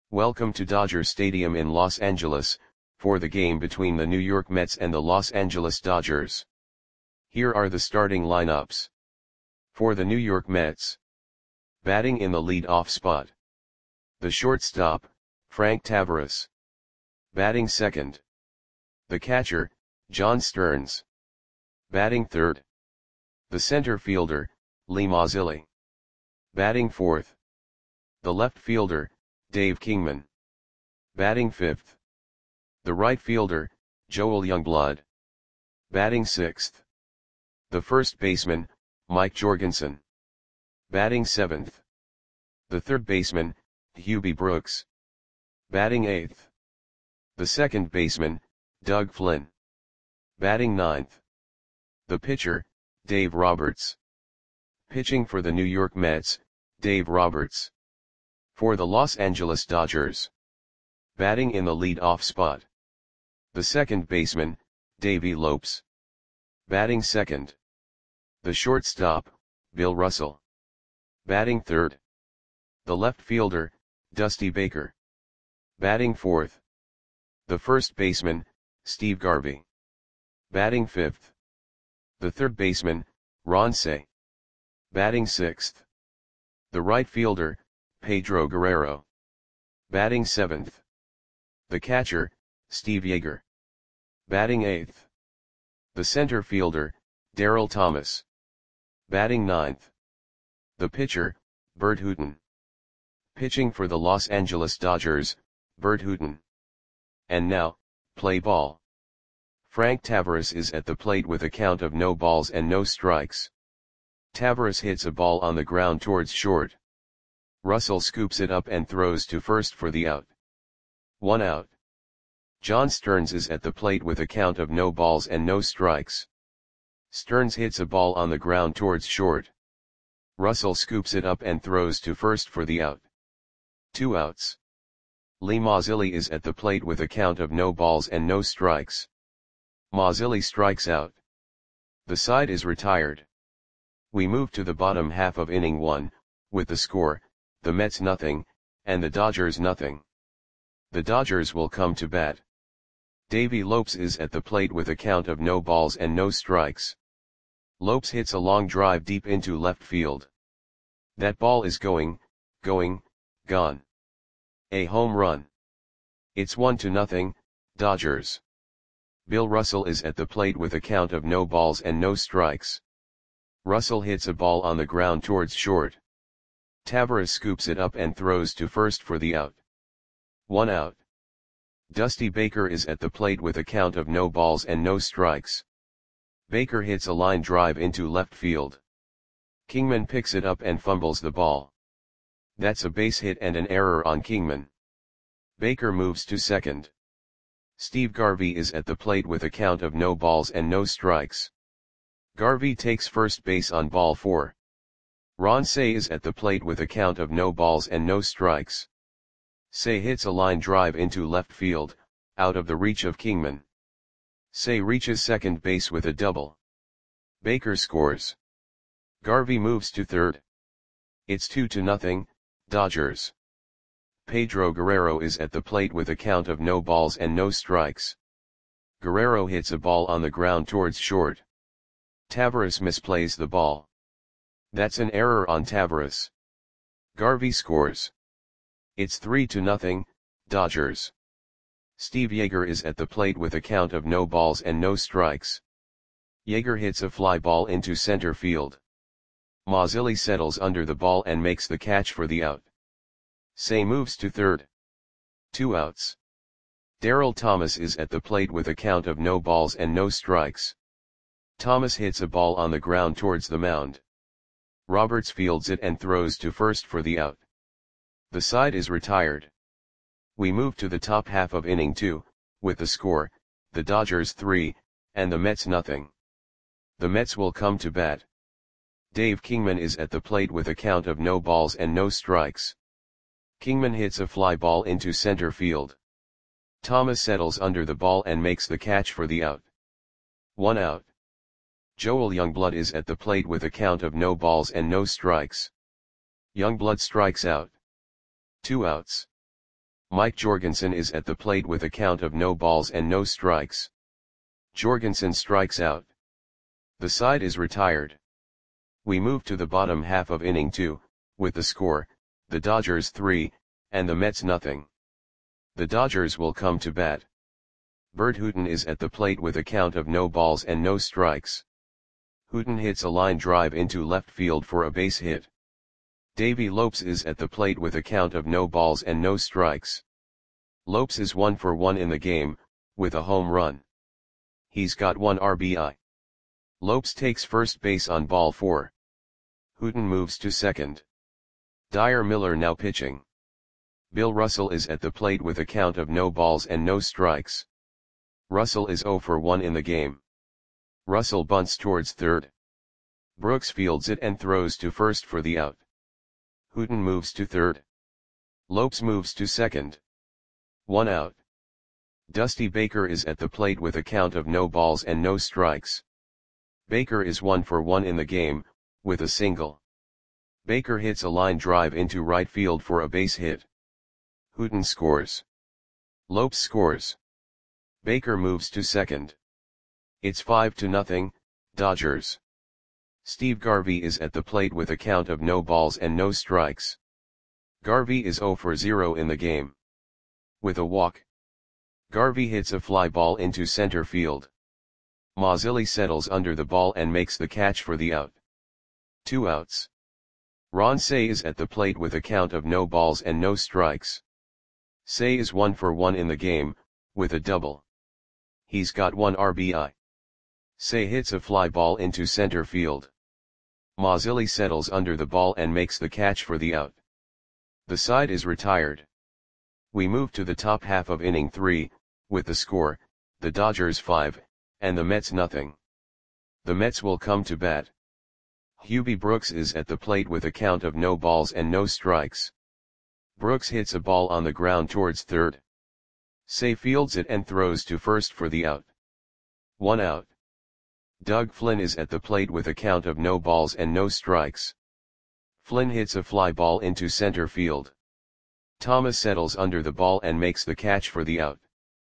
Welcome to Dodger Stadium in Los Angeles, for the game between the New York Mets and the Los Angeles Dodgers. Here are the starting lineups. For the New York Mets. Batting in the lead-off spot. The shortstop, Frank Taveras. Batting second. The catcher, John Stearns. Batting third. The center fielder, Lee Mazzilli. Batting fourth. The left fielder, Dave Kingman. Batting fifth. The right fielder, Joel Youngblood. Batting sixth. The first baseman, Mike Jorgensen. Batting seventh. The third baseman, Hubie Brooks. Batting eighth. The second baseman, Doug Flynn. Batting ninth. The pitcher, Dave Roberts. Pitching for the New York Mets, Dave Roberts. For the Los Angeles Dodgers. Batting in the lead-off spot. The second baseman, Davey Lopes. Batting second. The shortstop, Bill Russell. Batting third. The left fielder, Dusty Baker. Batting fourth. The first baseman, Steve Garvey. Batting fifth. The third baseman, Ron Cey. Batting sixth. The right fielder, Pedro Guerrero. Batting seventh. The catcher, Steve Yeager. Batting eighth. The center fielder, Darryl Thomas. Batting ninth. The pitcher, Bert Hooton. Pitching for the Los Angeles Dodgers, Bert Hooton. And now, play ball. Frank Taveras is at the plate with a count of no balls and no strikes. Taveras hits a ball on the ground towards short. Russell scoops it up and throws to first for the out. 1 out. John Stearns is at the plate with a count of no balls and no strikes. Stearns hits a ball on the ground towards short. Russell scoops it up and throws to first for the out. 2 outs. Lee Mazzilli is at the plate with a count of no balls and no strikes. Mazzilli strikes out. The side is retired. We move to the bottom half of inning 1, with the score, the Mets nothing, and the Dodgers nothing. The Dodgers will come to bat. Davey Lopes is at the plate with a count of no balls and no strikes. Lopes hits a long drive deep into left field. That ball is gone. A home run. It's 1-0, Dodgers. Bill Russell is at the plate with a count of no balls and no strikes. Russell hits a ball on the ground towards short. Taveras scoops it up and throws to first for the out. 1 out. Dusty Baker is at the plate with a count of no balls and no strikes. Baker hits a line drive into left field. Kingman picks it up and fumbles the ball. That's a base hit and an error on Kingman. Baker moves to second. Steve Garvey is at the plate with a count of no balls and no strikes. Garvey takes first base on ball 4. Ron Cey is at the plate with a count of no balls and no strikes. Cey hits a line drive into left field, out of the reach of Kingman. Cey reaches second base with a double. Baker scores. Garvey moves to third. It's 2-0, Dodgers. Pedro Guerrero is at the plate with a count of no balls and no strikes. Guerrero hits a ball on the ground towards short. Taveras misplays the ball. That's an error on Taveras. Garvey scores. It's 3-0, Dodgers. Steve Yeager is at the plate with a count of no balls and no strikes. Yeager hits a fly ball into center field. Mazzilli settles under the ball and makes the catch for the out. Cey moves to third. 2 outs. Darryl Thomas is at the plate with a count of no balls and no strikes. Thomas hits a ball on the ground towards the mound. Roberts fields it and throws to first for the out. The side is retired. We move to the top half of inning 2, with the score, the Dodgers 3, and the Mets nothing. The Mets will come to bat. Dave Kingman is at the plate with a count of no balls and no strikes. Kingman hits a fly ball into center field. Thomas settles under the ball and makes the catch for the out. 1 out. Joel Youngblood is at the plate with a count of no balls and no strikes. Youngblood strikes out. 2 outs. Mike Jorgensen is at the plate with a count of no balls and no strikes. Jorgensen strikes out. The side is retired. We move to the bottom half of inning 2, with the score, the Dodgers 3, and the Mets nothing. The Dodgers will come to bat. Bert Hooton is at the plate with a count of no balls and no strikes. Hooton hits a line drive into left field for a base hit. Davey Lopes is at the plate with a count of no balls and no strikes. Lopes is 1 for 1 in the game, with a home run. He's got 1 RBI. Lopes takes first base on ball 4. Hooton moves to second. Dyer Miller now pitching. Bill Russell is at the plate with a count of no balls and no strikes. Russell is 0 for 1 in the game. Russell bunts towards third. Brooks fields it and throws to first for the out. Hooton moves to third. Lopes moves to second. 1 out. Dusty Baker is at the plate with a count of no balls and no strikes. Baker is 1 for 1 in the game, with a single. Baker hits a line drive into right field for a base hit. Hooton scores. Lopes scores. Baker moves to second. It's 5-0, Dodgers. Steve Garvey is at the plate with a count of no balls and no strikes. Garvey is 0 for 0 in the game. With a walk. Garvey hits a fly ball into center field. Mazzilli settles under the ball and makes the catch for the out. 2 outs. Ron Cey is at the plate with a count of no balls and no strikes. Cey is 1 for 1 in the game, with a double. He's got 1 RBI. Cey hits a fly ball into center field. Mazzilli settles under the ball and makes the catch for the out. The side is retired. We move to the top half of inning 3, with the score, the Dodgers 5, and the Mets nothing. The Mets will come to bat. Hubie Brooks is at the plate with a count of no balls and no strikes. Brooks hits a ball on the ground towards third. Cey fields it and throws to first for the out. 1 out. Doug Flynn is at the plate with a count of no balls and no strikes. Flynn hits a fly ball into center field. Thomas settles under the ball and makes the catch for the out.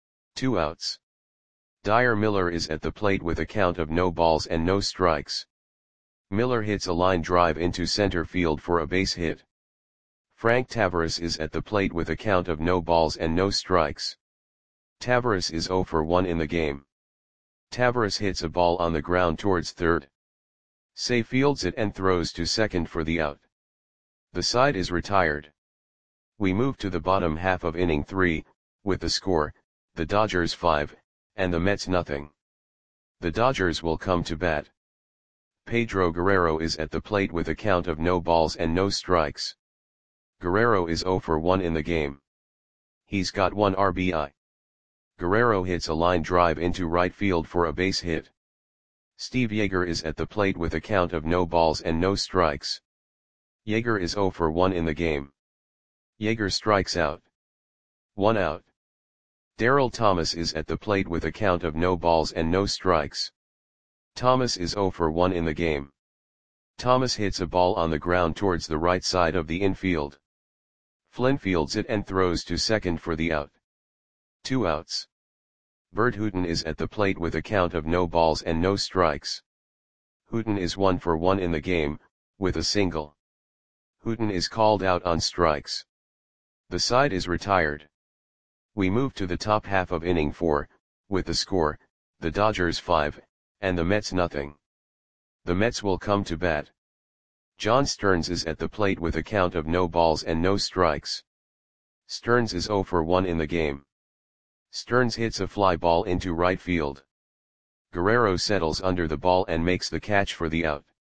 2 outs. Dyer Miller is at the plate with a count of no balls and no strikes. Miller hits a line drive into center field for a base hit. Frank Tavares is at the plate with a count of no balls and no strikes. Tavares is 0 for 1 in the game. Tavares hits a ball on the ground towards third. Cey fields it and throws to second for the out. The side is retired. We move to the bottom half of inning 3, with the score, the Dodgers 5, and the Mets nothing. The Dodgers will come to bat. Pedro Guerrero is at the plate with a count of no balls and no strikes. Guerrero is 0 for 1 in the game. He's got 1 RBI. Guerrero hits a line drive into right field for a base hit. Steve Yeager is at the plate with a count of no balls and no strikes. Yeager is 0 for 1 in the game. Yeager strikes out. 1 out. Darryl Thomas is at the plate with a count of no balls and no strikes. Thomas is 0 for 1 in the game. Thomas hits a ball on the ground towards the right side of the infield. Flynn fields it and throws to second for the out. 2 outs. Bert Hooton is at the plate with a count of no balls and no strikes. Hooton is 1 for 1 in the game, with a single. Hooton is called out on strikes. The side is retired. We move to the top half of inning 4, with the score, the Dodgers 5, and the Mets nothing. The Mets will come to bat. John Stearns is at the plate with a count of no balls and no strikes. Stearns is 0 for 1 in the game. Stearns hits a fly ball into right field. Guerrero settles under the ball and makes the catch for the out.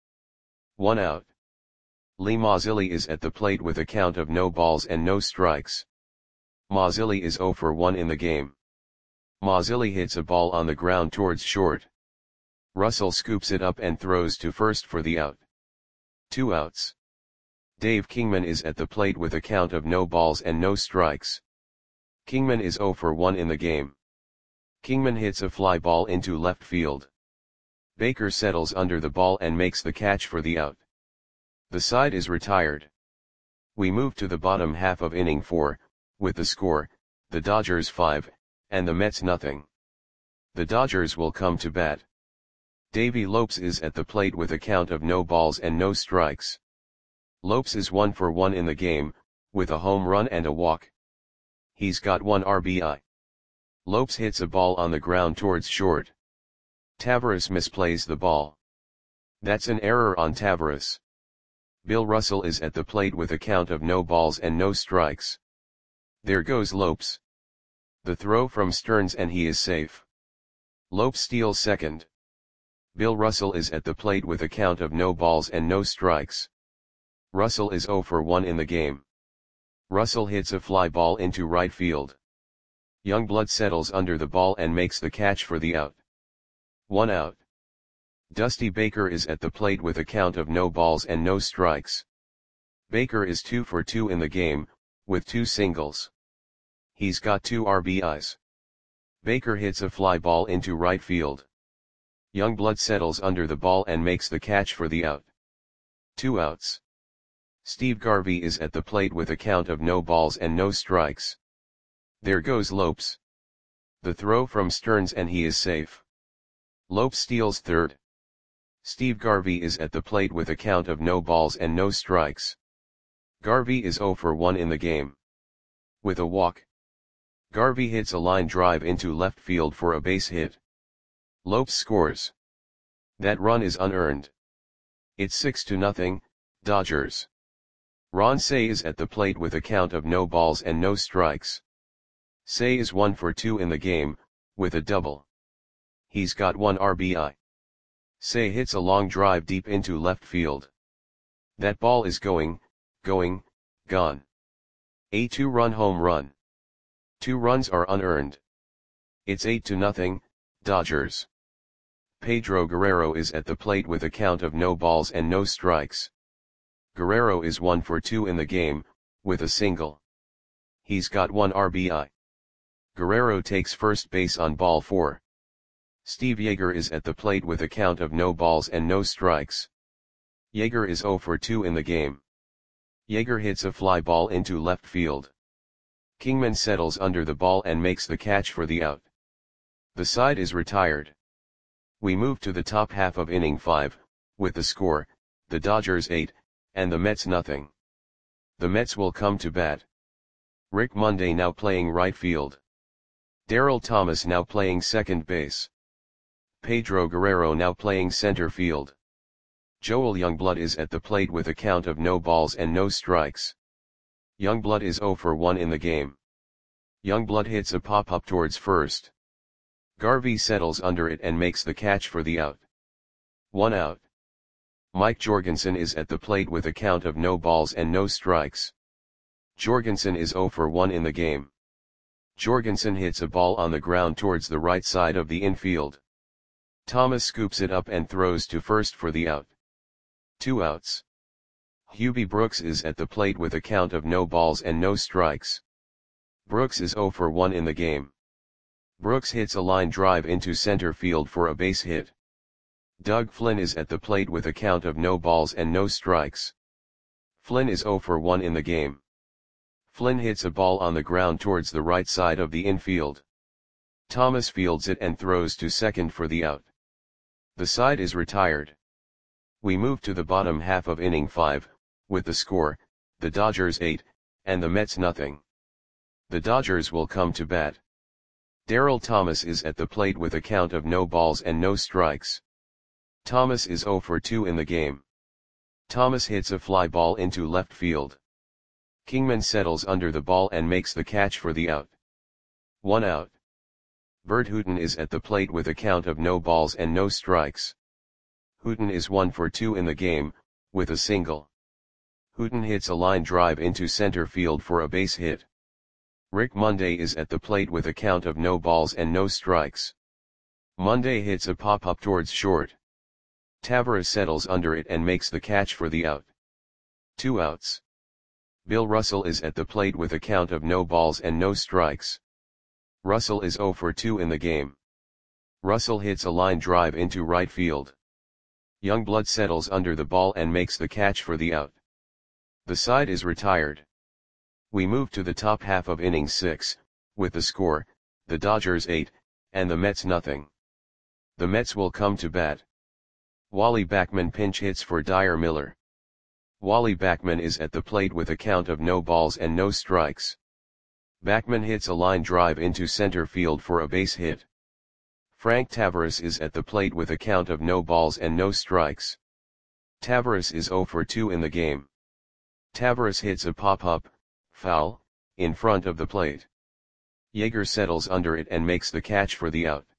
1 out. Lee Mazzilli is at the plate with a count of no balls and no strikes. Mazzilli is 0 for 1 in the game. Mazzilli hits a ball on the ground towards short. Russell scoops it up and throws to first for the out. 2 outs. Dave Kingman is at the plate with a count of no balls and no strikes. Kingman is 0 for 1 in the game. Kingman hits a fly ball into left field. Baker settles under the ball and makes the catch for the out. The side is retired. We move to the bottom half of inning 4, with the score, the Dodgers 5, and the Mets nothing. The Dodgers will come to bat. Davey Lopes is at the plate with a count of no balls and no strikes. Lopes is 1 for 1 in the game, with a home run and a walk. He's got 1 RBI. Lopes hits a ball on the ground towards short. Taveras misplays the ball. That's an error on Taveras. Bill Russell is at the plate with a count of no balls and no strikes. There goes Lopes. The throw from Stearns and he is safe. Lopes steals second. Bill Russell is at the plate with a count of no balls and no strikes. Russell is 0 for 1 in the game. Russell hits a fly ball into right field. Youngblood settles under the ball and makes the catch for the out. 1 out. Dusty Baker is at the plate with a count of no balls and no strikes. Baker is 2 for 2 in the game, with 2 singles. He's got 2 RBIs. Baker hits a fly ball into right field. Youngblood settles under the ball and makes the catch for the out. 2 outs. Steve Garvey is at the plate with a count of no balls and no strikes. There goes Lopes. The throw from Stearns and he is safe. Lopes steals third. Steve Garvey is at the plate with a count of no balls and no strikes. Garvey is 0 for 1 in the game. With a walk. Garvey hits a line drive into left field for a base hit. Lopes scores. That run is unearned. It's 6-0, Dodgers. Ron Cey is at the plate with a count of no balls and no strikes. Cey is 1 for 2 in the game, with a double. He's got 1 RBI. Cey hits a long drive deep into left field. That ball is going, gone. A 2-run home run. 2 runs are unearned. It's 8-0, Dodgers. Pedro Guerrero is at the plate with a count of no balls and no strikes. Guerrero is 1 for 2 in the game, with a single. He's got 1 RBI. Guerrero takes first base on ball 4. Steve Yeager is at the plate with a count of no balls and no strikes. Yeager is 0 for 2 in the game. Yeager hits a fly ball into left field. Kingman settles under the ball and makes the catch for the out. The side is retired. We move to the top half of inning 5, with the score, the Dodgers 8, and the Mets nothing. The Mets will come to bat. Rick Monday now playing right field. Darryl Thomas now playing second base. Pedro Guerrero now playing center field. Joel Youngblood is at the plate with a count of no balls and no strikes. Youngblood is 0 for 1 in the game. Youngblood hits a pop-up towards first. Garvey settles under it and makes the catch for the out. 1 out. Mike Jorgensen is at the plate with a count of no balls and no strikes. Jorgensen is 0 for 1 in the game. Jorgensen hits a ball on the ground towards the right side of the infield. Thomas scoops it up and throws to first for the out. 2 outs. Hubie Brooks is at the plate with a count of no balls and no strikes. Brooks is 0 for 1 in the game. Brooks hits a line drive into center field for a base hit. Doug Flynn is at the plate with a count of no balls and no strikes. Flynn is 0 for 1 in the game. Flynn hits a ball on the ground towards the right side of the infield. Thomas fields it and throws to second for the out. The side is retired. We move to the bottom half of inning 5, with the score, the Dodgers 8, and the Mets nothing. The Dodgers will come to bat. Darryl Thomas is at the plate with a count of no balls and no strikes. Thomas is 0 for 2 in the game. Thomas hits a fly ball into left field. Kingman settles under the ball and makes the catch for the out. 1 out. Bert Hooton is at the plate with a count of no balls and no strikes. Hooton is 1 for 2 in the game, with a single. Hooton hits a line drive into center field for a base hit. Rick Monday is at the plate with a count of no balls and no strikes. Monday hits a pop-up towards short. Taveras settles under it and makes the catch for the out. 2 outs. Bill Russell is at the plate with a count of no balls and no strikes. Russell is 0 for 2 in the game. Russell hits a line drive into right field. Youngblood settles under the ball and makes the catch for the out. The side is retired. We move to the top half of inning 6, with the score, the Dodgers 8, and the Mets nothing. The Mets will come to bat. Wally Backman pinch hits for Dyer Miller. Wally Backman is at the plate with a count of no balls and no strikes. Backman hits a line drive into center field for a base hit. Frank Taveras is at the plate with a count of no balls and no strikes. Taveras is 0 for 2 in the game. Taveras hits a pop-up, foul, in front of the plate. Yeager settles under it and makes the catch for the out.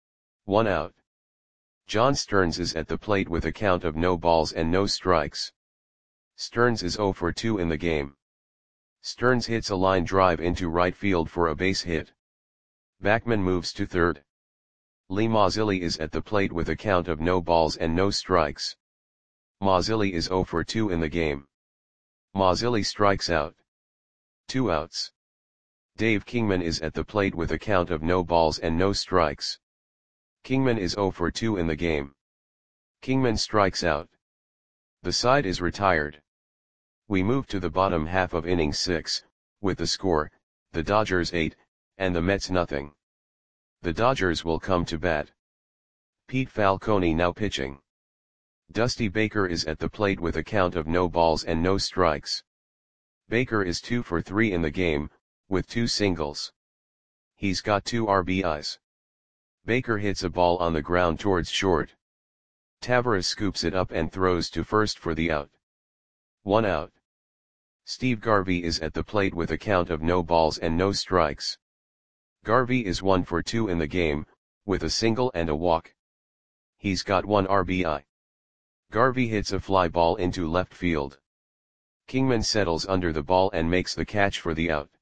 1 out. John Stearns is at the plate with a count of no balls and no strikes. Stearns is 0 for 2 in the game. Stearns hits a line drive into right field for a base hit. Backman moves to third. Lee Mazzilli is at the plate with a count of no balls and no strikes. Mazzilli is 0 for 2 in the game. Mazzilli strikes out. 2 outs. Dave Kingman is at the plate with a count of no balls and no strikes. Kingman is 0 for 2 in the game. Kingman strikes out. The side is retired. We move to the bottom half of inning 6, with the score, the Dodgers 8, and the Mets nothing. The Dodgers will come to bat. Pete Falcone now pitching. Dusty Baker is at the plate with a count of no balls and no strikes. Baker is 2 for 3 in the game, with 2 singles. He's got 2 RBIs. Baker hits a ball on the ground towards short. Taveras scoops it up and throws to first for the out. 1 out. Steve Garvey is at the plate with a count of no balls and no strikes. Garvey is 1 for 2 in the game, with a single and a walk. He's got 1 RBI. Garvey hits a fly ball into left field. Kingman settles under the ball and makes the catch for the out.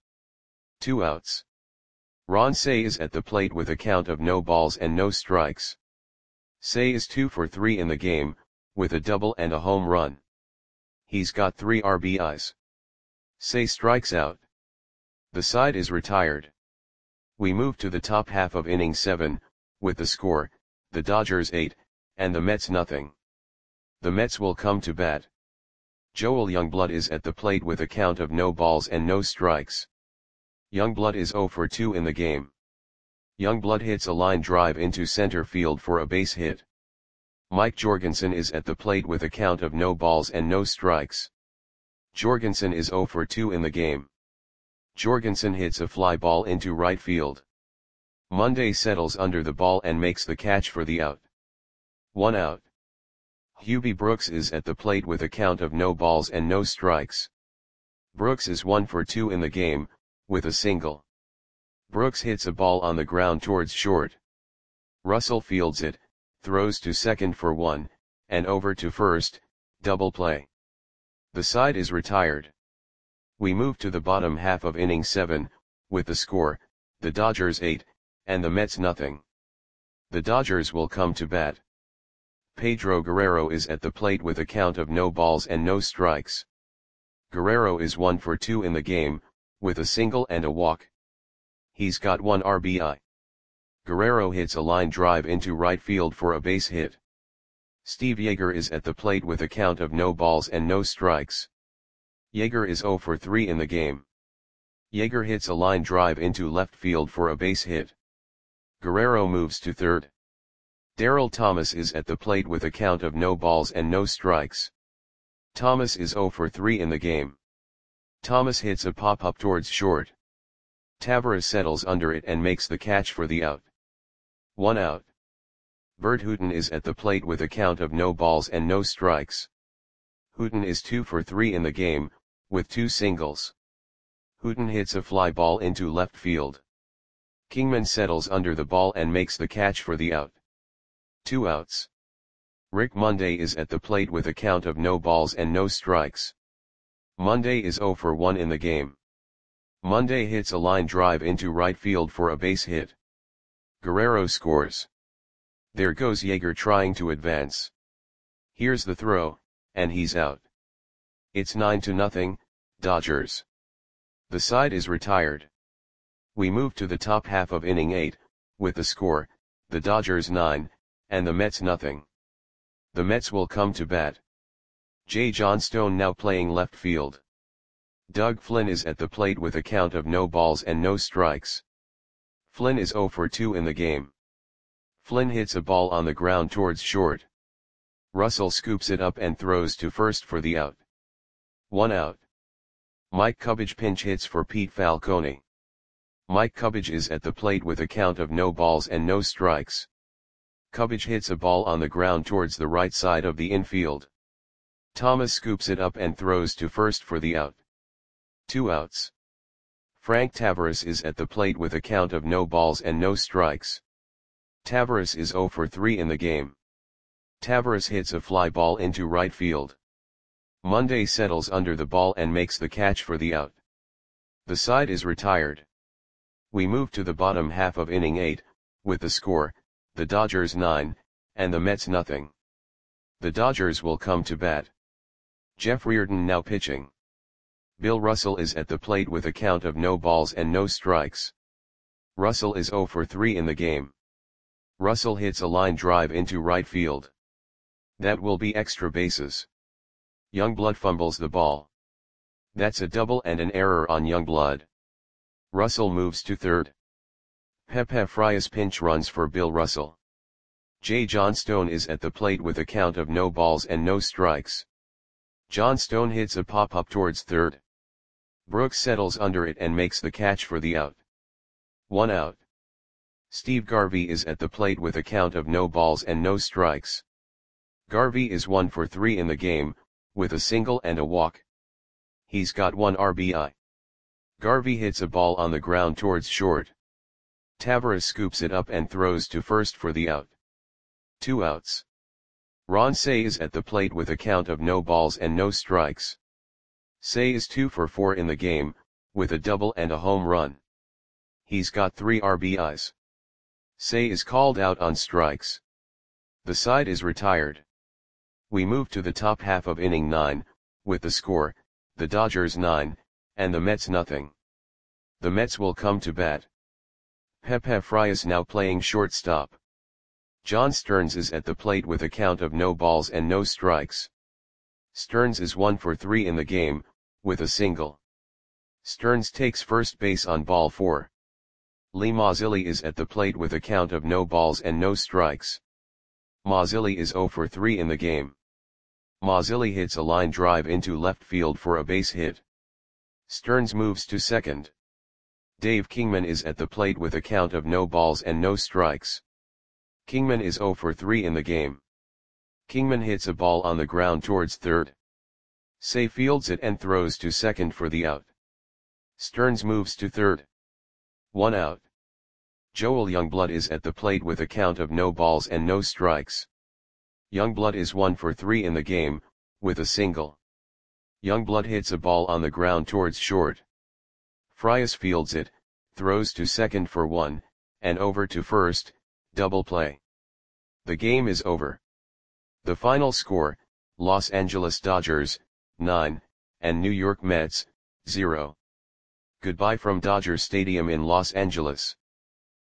2 outs. Ron Cey is at the plate with a count of no balls and no strikes. Cey is 2 for 3 in the game, with a double and a home run. He's got 3 RBIs. Cey strikes out. The side is retired. We move to the top half of inning 7, with the score, the Dodgers 8, and the Mets nothing. The Mets will come to bat. Joel Youngblood is at the plate with a count of no balls and no strikes. Youngblood is 0 for 2 in the game. Youngblood hits a line drive into center field for a base hit. Mike Jorgensen is at the plate with a count of no balls and no strikes. Jorgensen is 0 for 2 in the game. Jorgensen hits a fly ball into right field. Monday settles under the ball and makes the catch for the out. 1 out. Hubie Brooks is at the plate with a count of no balls and no strikes. Brooks is 1 for 2 in the game, with a single. Brooks hits a ball on the ground towards short. Russell fields it, throws to second for 1, and over to first, double play. The side is retired. We move to the bottom half of inning 7, with the score, the Dodgers 8, and the Mets nothing. The Dodgers will come to bat. Pedro Guerrero is at the plate with a count of no balls and no strikes. Guerrero is 1 for 2 in the game, with a single and a walk. He's got 1 RBI. Guerrero hits a line drive into right field for a base hit. Steve Yeager is at the plate with a count of no balls and no strikes. Yeager is 0 for 3 in the game. Yeager hits a line drive into left field for a base hit. Guerrero moves to third. Darryl Thomas is at the plate with a count of no balls and no strikes. Thomas is 0 for 3 in the game. Thomas hits a pop-up towards short. Taveras settles under it and makes the catch for the out. 1 out. Bert Hooton is at the plate with a count of no balls and no strikes. Hooton is 2 for 3 in the game, with 2 singles. Hooton hits a fly ball into left field. Kingman settles under the ball and makes the catch for the out. 2 outs. Rick Monday is at the plate with a count of no balls and no strikes. Monday is 0 for 1 in the game. Monday hits a line drive into right field for a base hit. Guerrero scores. There goes Yeager trying to advance. Here's the throw, and he's out. It's 9-0, Dodgers. The side is retired. We move to the top half of inning 8, with the score, the Dodgers 9, and the Mets nothing. The Mets will come to bat. Jay Johnstone now playing left field. Doug Flynn is at the plate with a count of no balls and no strikes. Flynn is 0 for 2 in the game. Flynn hits a ball on the ground towards short. Russell scoops it up and throws to first for the out. 1 out. Mike Cubbage pinch hits for Pete Falcone. Mike Cubbage is at the plate with a count of no balls and no strikes. Cubbage hits a ball on the ground towards the right side of the infield. Thomas scoops it up and throws to first for the out. 2 outs. Frank Tavares is at the plate with a count of no balls and no strikes. Tavares is 0 for 3 in the game. Tavares hits a fly ball into right field. Monday settles under the ball and makes the catch for the out. The side is retired. We move to the bottom half of inning 8, with the score, the Dodgers 9, and the Mets nothing. The Dodgers will come to bat. Jeff Reardon now pitching. Bill Russell is at the plate with a count of no balls and no strikes. Russell is 0 for 3 in the game. Russell hits a line drive into right field. That will be extra bases. Youngblood fumbles the ball. That's a double and an error on Youngblood. Russell moves to third. Pepe Frias pinch runs for Bill Russell. J. Johnstone is at the plate with a count of no balls and no strikes. Johnstone hits a pop-up towards third. Brooks settles under it and makes the catch for the out. 1 out. Steve Garvey is at the plate with a count of no balls and no strikes. Garvey is 1 for 3 in the game, with a single and a walk. He's got 1 RBI. Garvey hits a ball on the ground towards short. Tavares scoops it up and throws to first for the out. 2 outs. Ron Cey is at the plate with a count of no balls and no strikes. Cey is 2 for 4 in the game, with a double and a home run. He's got 3 RBIs. Cey is called out on strikes. The side is retired. We move to the top half of inning 9, with the score, the Dodgers 9, and the Mets nothing. The Mets will come to bat. Pepe Frias now playing shortstop. John Stearns is at the plate with a count of no balls and no strikes. Stearns is 1 for 3 in the game, with a single. Stearns takes first base on ball 4. Lee Mazzilli is at the plate with a count of no balls and no strikes. Mazzilli is 0 for 3 in the game. Mazzilli hits a line drive into left field for a base hit. Stearns moves to second. Dave Kingman is at the plate with a count of no balls and no strikes. Kingman is 0 for 3 in the game. Kingman hits a ball on the ground towards third. Cey fields it and throws to second for the out. Stearns moves to third. 1 out. Joel Youngblood is at the plate with a count of no balls and no strikes. Youngblood is 1 for 3 in the game, with a single. Youngblood hits a ball on the ground towards short. Frias fields it, throws to second for 1, and over to first, double play. The game is over. The final score, Los Angeles Dodgers, 9, and New York Mets, 0. Goodbye from Dodger Stadium in Los Angeles.